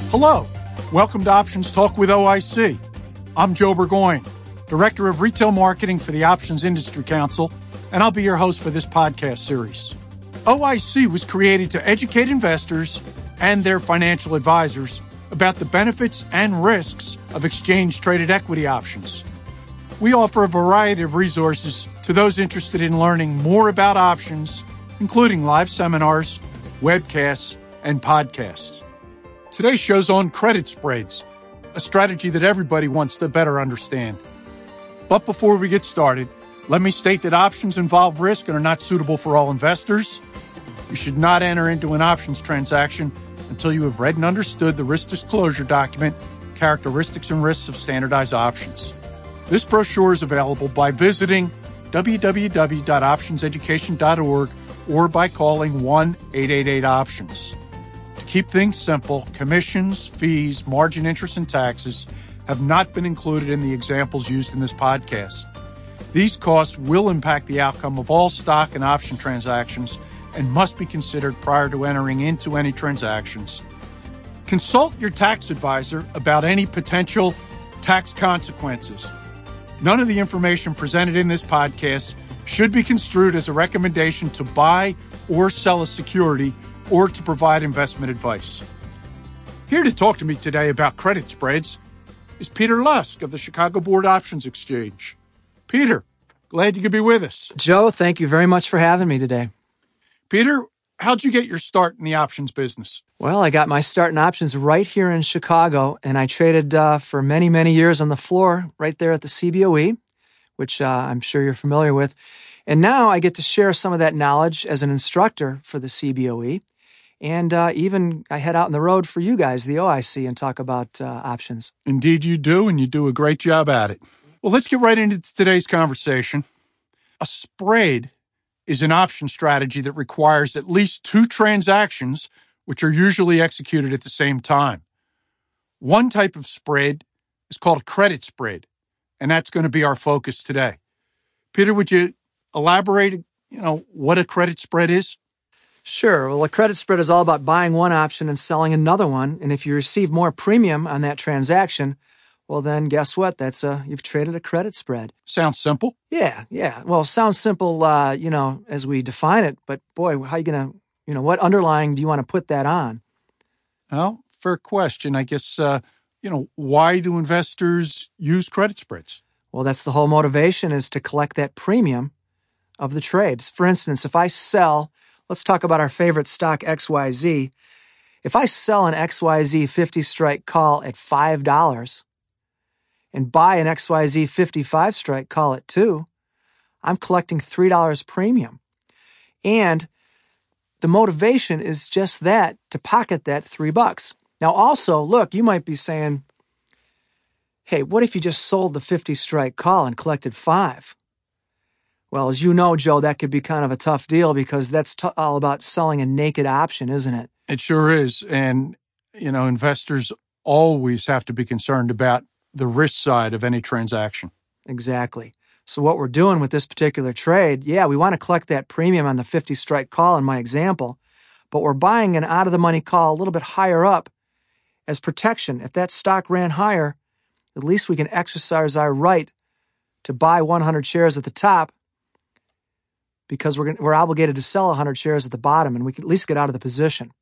Hello, welcome to Options Talk with OIC. I'm Joe Burgoyne, Director of Retail Marketing for the Options Industry Council, and I'll be your host for this podcast series. OIC was created to educate investors and their financial advisors about the benefits and risks of exchange-traded equity options. We offer a variety of resources to those interested in learning more about options, including live seminars, webcasts, and podcasts. Today's show's on credit spreads, a strategy that everybody wants to better understand. But before we get started, let me state that options involve risk and are not suitable for all investors. You should not enter into an options transaction until you have read and understood the risk disclosure document, Characteristics and Risks of Standardized Options. This brochure is available by visiting www.optionseducation.org or by calling 1-888-OPTIONS. To keep things simple, commissions, fees, margin interest, and taxes have not been included in the examples used in this podcast. These costs will impact the outcome of all stock and option transactions and must be considered prior to entering into any transactions. Consult your tax advisor about any potential tax consequences. None of the information presented in this podcast should be construed as a recommendation to buy or sell a security or to provide investment advice. Here to talk to me today about credit spreads is Peter Lusk of the Chicago Board Options Exchange. Peter, glad you could be with us. Joe, thank you very much for having me today. Peter, how'd you get your start in the options business? Well, I got my start in options right here in Chicago, and I traded for many, many years on the floor right there at the CBOE, which I'm sure you're familiar with. And now I get to share some of that knowledge as an instructor for the CBOE. And even I head out on the road for you guys, the OIC, and talk about options. Indeed you do, and you do a great job at it. Well, let's get right into today's conversation. A spread is an option strategy that requires at least two transactions, which are usually executed at the same time. One type of spread is called a credit spread, and that's going to be our focus today. Peter, would you elaborate, what a credit spread is? Sure. Well, a credit spread is all about buying one option and selling another one. And if you receive more premium on that transaction, well, then guess what? You've traded a credit spread. Sounds simple. Yeah. Well, sounds simple, as we define it. But boy, how are you going to, what underlying do you want to put that on? Well, fair question. I guess, why do investors use credit spreads? Well, that's the whole motivation, is to collect that premium of the trades. For instance, if I sell, let's talk about our favorite stock, XYZ. If I sell an XYZ 50 strike call at $5 and buy an XYZ 55 strike call at $2, I'm collecting $3 premium. And the motivation is just that, to pocket that $3. Now also, look, you might be saying, hey, what if you just sold the 50 strike call and collected $5? Well, as you know, Joe, that could be kind of a tough deal, because that's all about selling a naked option, isn't it? It sure is. And, investors always have to be concerned about the risk side of any transaction. Exactly. So what we're doing with this particular trade, we want to collect that premium on the 50 strike call in my example, but we're buying an out-of-the-money call a little bit higher up as protection. If that stock ran higher, at least we can exercise our right to buy 100 shares at the top, because we're obligated to sell 100 shares at the bottom, and we can at least get out of the position.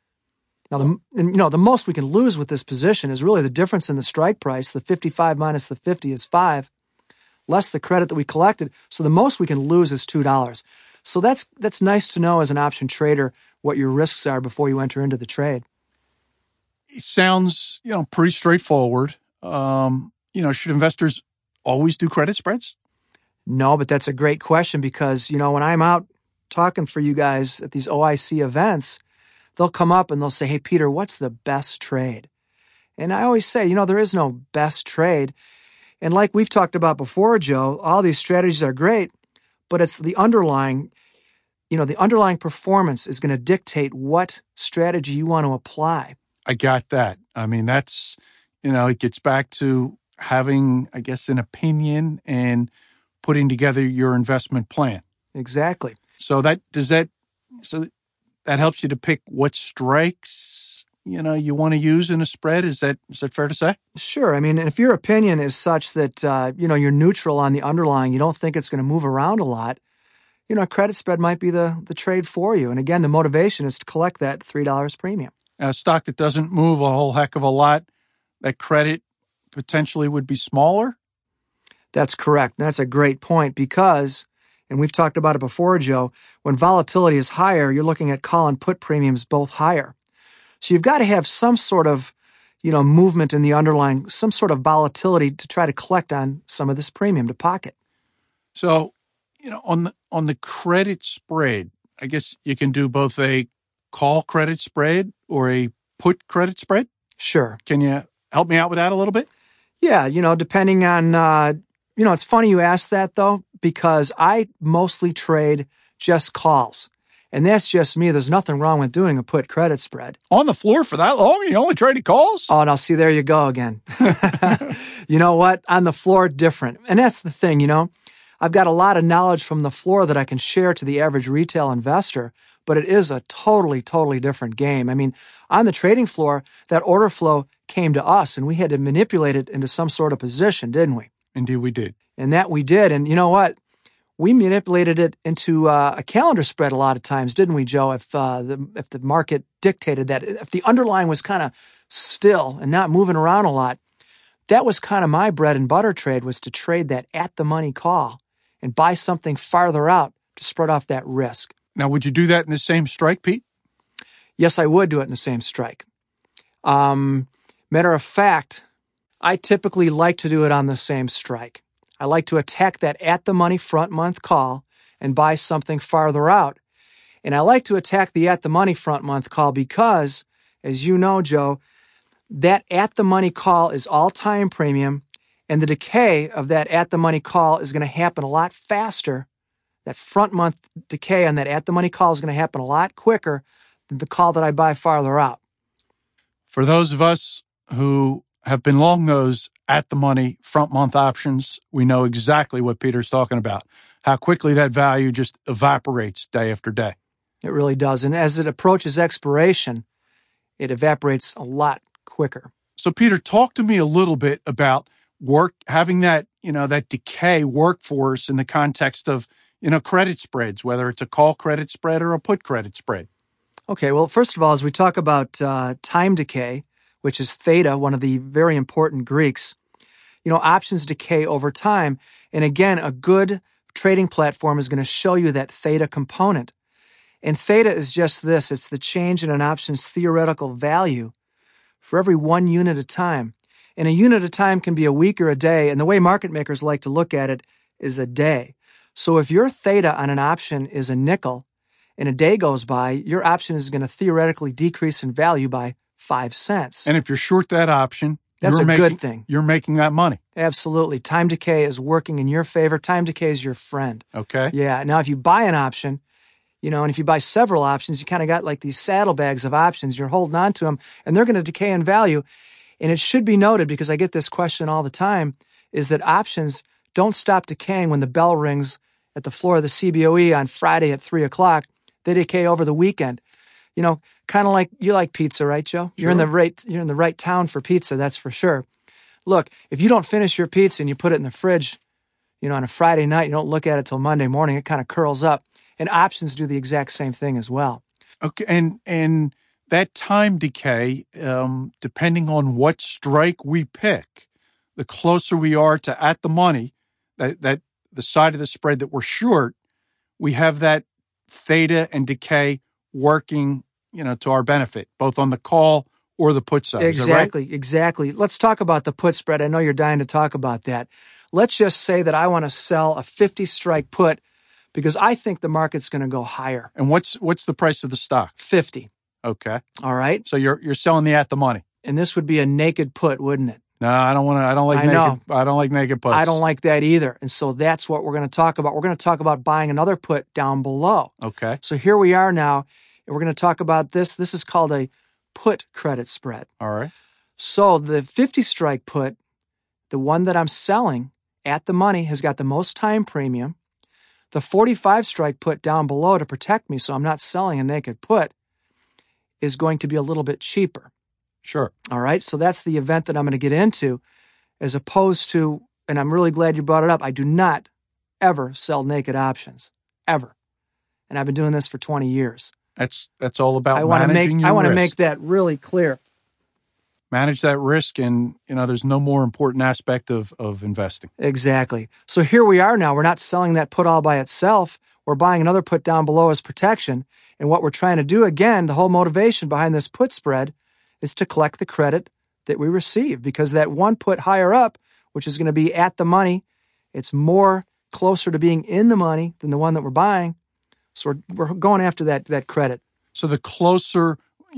Now, the most we can lose with this position is really the difference in the strike price. The 55 minus the 50 is 5, less the credit that we collected. So the most we can lose is $2. So that's nice to know as an option trader what your risks are before you enter into the trade. It sounds, pretty straightforward. Should investors always do credit spreads? No, but that's a great question, because, when I'm out talking for you guys at these OIC events, they'll come up and they'll say, hey, Peter, what's the best trade? And I always say, there is no best trade. And like we've talked about before, Joe, all these strategies are great, but it's the underlying performance is going to dictate what strategy you want to apply. I got that. I mean, that's, it gets back to having, I guess, an opinion and putting together your investment plan. Exactly. So that helps you to pick what strikes, you want to use in a spread? Is that fair to say? Sure. I mean, if your opinion is such that, you're neutral on the underlying, you don't think it's going to move around a lot, a credit spread might be the trade for you. And again, the motivation is to collect that $3 premium. A stock that doesn't move a whole heck of a lot, that credit potentially would be smaller? That's correct. And that's a great point because, and we've talked about it before, Joe, when volatility is higher, you're looking at call and put premiums both higher. So you've got to have some sort of, movement in the underlying, some sort of volatility to try to collect on some of this premium to pocket. So, on the credit spread, I guess you can do both a call credit spread or a put credit spread? Sure. Can you help me out with that a little bit? Yeah, depending on, it's funny you asked that though, because I mostly trade just calls. And that's just me. There's nothing wrong with doing a put credit spread. On the floor for that long? You only traded calls? Oh, now see, there you go again. You know what? On the floor, different. And that's the thing, I've got a lot of knowledge from the floor that I can share to the average retail investor, but it is a totally, totally different game. I mean, on the trading floor, that order flow came to us and we had to manipulate it into some sort of position, didn't we? Indeed, we did. And that we did. And you know what? We manipulated it into a calendar spread a lot of times, didn't we, Joe? If the market dictated that, if the underlying was kind of still and not moving around a lot, that was kind of my bread and butter trade, was to trade that at the money call and buy something farther out to spread off that risk. Now, would you do that in the same strike, Pete? Yes, I would do it in the same strike. Matter of fact, I typically like to do it on the same strike. I like to attack that at-the-money front-month call and buy something farther out. And I like to attack the at-the-money front-month call because, as you know, Joe, that at-the-money call is all-time premium, and the decay of that at-the-money call is going to happen a lot faster. That front-month decay on that at-the-money call is going to happen a lot quicker than the call that I buy farther out. For those of us who have been long those at-the-money front-month options, we know exactly what Peter's talking about, how quickly that value just evaporates day after day. It really does. And as it approaches expiration, it evaporates a lot quicker. So, Peter, talk to me a little bit about having that, that decay workforce in the context of, credit spreads, whether it's a call credit spread or a put credit spread. Okay, well, first of all, as we talk about time decay, which is theta, one of the very important Greeks, options decay over time. And again, a good trading platform is going to show you that theta component. And theta is just this. It's the change in an option's theoretical value for every 1 unit of time. And a unit of time can be a week or a day. And the way market makers like to look at it is a day. So if your theta on an option is a nickel and a day goes by, your option is going to theoretically decrease in value by 5 cents. And if you're short that option, that's a good thing. You're making that money. Absolutely. Time decay is working in your favor. Time decay is your friend. Okay. Yeah. Now, if you buy an option, and if you buy several options, you kind of got like these saddlebags of options. You're holding on to them, and they're going to decay in value. And it should be noted, because I get this question all the time, is that options don't stop decaying when the bell rings at the floor of the CBOE on Friday at 3 o'clock. They decay over the weekend. Kind of like you like pizza, right, Joe? Sure. You're in the right town for pizza, that's for sure. Look, if you don't finish your pizza and you put it in the fridge, on a Friday night, you don't look at it till Monday morning, it kind of curls up. And options do the exact same thing as well. Okay, and that time decay, depending on what strike we pick, the closer we are to at the money, that the side of the spread that we're short, we have that theta and decay working, to our benefit, both on the call or the put side. Exactly, Is that right? Exactly. Let's talk about the put spread. I know you're dying to talk about that. Let's just say that I want to sell a 50 strike put because I think the market's going to go higher. And what's the price of the stock? 50. Okay. All right. So you're selling the at the money. And this would be a naked put, wouldn't it? No, I don't like naked puts. I don't like that either. And so that's what we're going to talk about. We're going to talk about buying another put down below. Okay. So here we are now, and we're going to talk about this. This is called a put credit spread. All right. So the 50 strike put, the one that I'm selling at the money, has got the most time premium. The 45 strike put down below to protect me so I'm not selling a naked put is going to be a little bit cheaper. Sure. All right. So that's the event that I'm going to get into, as opposed to, and I'm really glad you brought it up, I do not ever sell naked options, ever. And I've been doing this for 20 years. That's all about managing your risk. I want to make that really clear. Manage that risk, and there's no more important aspect of investing. Exactly. So here we are now. We're not selling that put all by itself. We're buying another put down below as protection. And what we're trying to do, again, the whole motivation behind this put spread is to collect the credit that we receive, because that one put higher up, which is going to be at the money, it's more closer to being in the money than the one that we're buying. So we're going after that credit. So the closer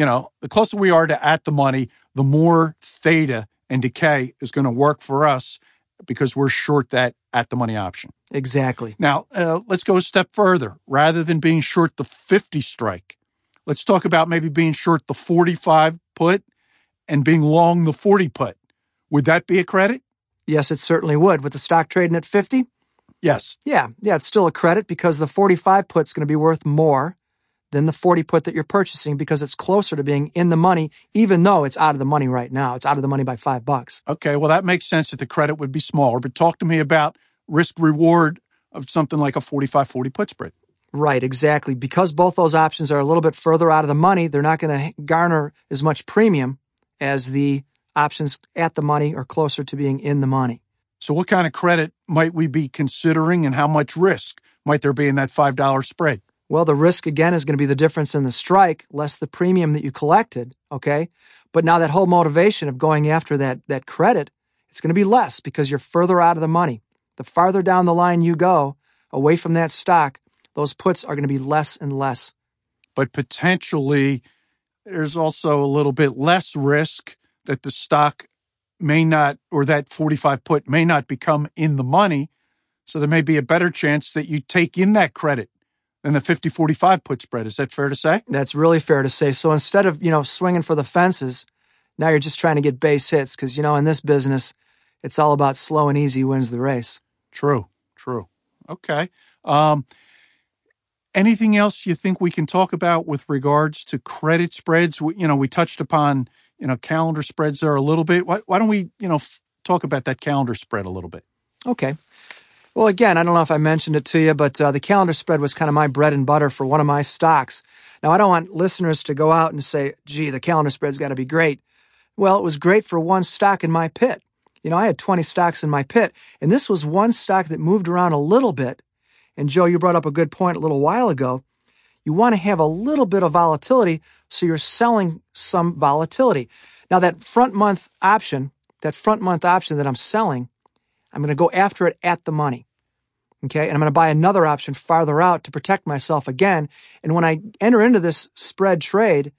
we are to at the money, the more theta and decay is going to work for us, because we're short that at the money option. Exactly. Now, let's go a step further. Rather than being short the 50 strike, let's talk about maybe being short the 45 put and being long the 40 put. Would that be a credit? Yes, it certainly would. With the stock trading at 50? Yes. Yeah, it's still a credit, because the 45 put's going to be worth more than the 40 put that you're purchasing, because it's closer to being in the money, even though it's out of the money right now. It's out of the money by $5. Okay, well, that makes sense that the credit would be smaller, but talk to me about risk reward of something like a 45-40 put spread. Right, exactly. Because both those options are a little bit further out of the money, they're not going to garner as much premium as the options at the money or closer to being in the money. So what kind of credit might we be considering, and how much risk might there be in that $5 spread? Well, the risk, again, is going to be the difference in the strike, less the premium that you collected, okay? But now that whole motivation of going after that credit, it's going to be less, because you're further out of the money. The farther down the line you go, away from that stock, those puts are going to be less and less. But potentially, there's also a little bit less risk that the stock may not, or that 45 put may not become in the money. So there may be a better chance that you take in that credit than the 50-45 put spread. Is that fair to say? That's really fair to say. So instead of, swinging for the fences, now you're just trying to get base hits, because, in this business, it's all about slow and easy wins the race. True. Okay. Anything else you think we can talk about with regards to credit spreads? We touched upon, calendar spreads there a little bit. Why don't we, talk about that calendar spread a little bit? Okay. Well, again, I don't know if I mentioned it to you, but the calendar spread was kind of my bread and butter for one of my stocks. Now, I don't want listeners to go out and say, gee, the calendar spread's got to be great. Well, it was great for one stock in my pit. I had 20 stocks in my pit, and this was one stock that moved around a little bit. And Joe, you brought up a good point a little while ago. You want to have a little bit of volatility, so you're selling some volatility. Now, that front month option that I'm selling, I'm going to go after it at the money. Okay, and I'm going to buy another option farther out to protect myself again. And when I enter into this spread trade,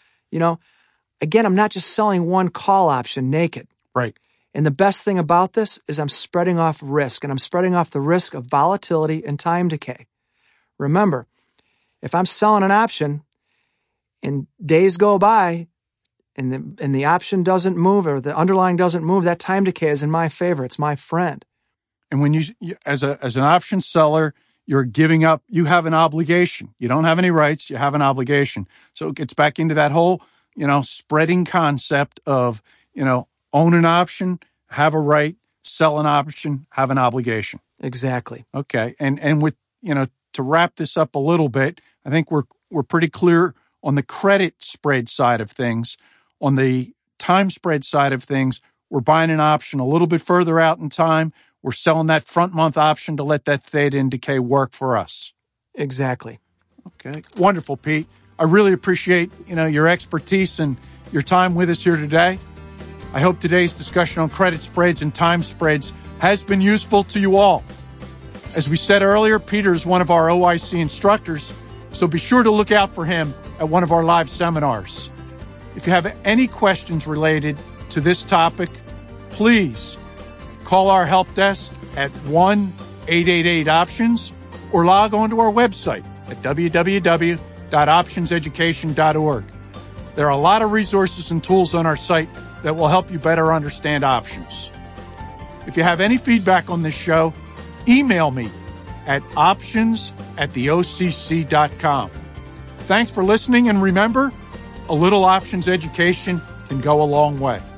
again, I'm not just selling one call option naked. Right. And the best thing about this is I'm spreading off risk, and I'm spreading off the risk of volatility and time decay. Remember, if I'm selling an option and days go by and the option doesn't move, or the underlying doesn't move, that time decay is in my favor. It's my friend. And when you as an option seller, you're giving up, you have an obligation. You don't have any rights, you have an obligation. So it gets back into that whole, spreading concept of, own an option, have a right, sell an option, have an obligation. Exactly. Okay. And with, to wrap this up a little bit, I think we're pretty clear on the credit spread side of things. On the time spread side of things, we're buying an option a little bit further out in time. We're selling that front month option to let that theta and decay work for us. Exactly. Okay. Wonderful, Pete. I really appreciate, your expertise and your time with us here today. I hope today's discussion on credit spreads and time spreads has been useful to you all. As we said earlier, Peter is one of our OIC instructors, so be sure to look out for him at one of our live seminars. If you have any questions related to this topic, please call our help desk at 1-888-OPTIONS or log on to our website at www.optionseducation.org. There are a lot of resources and tools on our site that will help you better understand options. If you have any feedback on this show, email me at options@theocc.com. Thanks for listening, and remember, a little options education can go a long way.